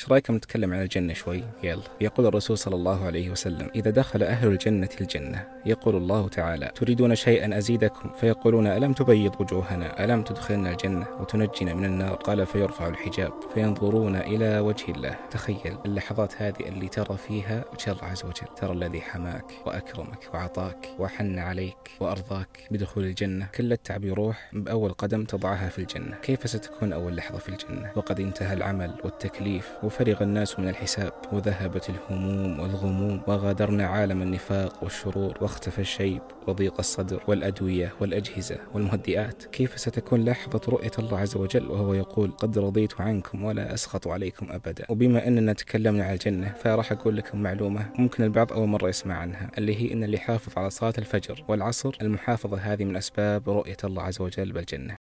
ايش رايكم نتكلم عن الجنة شوي؟ يلا. يقول الرسول صلى الله عليه وسلم: إذا دخل أهل الجنة الجنة يقول الله تعالى: تريدون شيئا أزيدكم؟ فيقولون: ألم تبيض وجوهنا؟ ألم تدخلنا الجنة وتنجنا من النار؟ قال: فيرفع الحجاب فينظرون إلى وجه الله. تخيل اللحظات هذه اللي ترى فيها وجه الله عز وجل، ترى الذي حماك وأكرمك وعطاك وحن عليك وأرضاك بدخول الجنة. كل التعب يروح بأول قدم تضعها في الجنة. كيف ستكون أول لحظة في الجنة وقد انتهى العمل والتكليف وفرغ الناس من الحساب وذهبت الهموم والغموم وغادرنا عالم النفاق والشرور واختفى الشيب وضيق الصدر والأدوية والأجهزة والمهدئات؟ كيف ستكون لحظة رؤية الله عز وجل وهو يقول: قد رضيت عنكم ولا أسخط عليكم أبدا؟ وبما أننا تكلمنا عن الجنة فراح أقول لكم معلومة ممكن البعض أول مرة يسمع عنها، اللي هي أن اللي يحافظ على صلاة الفجر والعصر، المحافظة هذه من أسباب رؤية الله عز وجل بالجنة.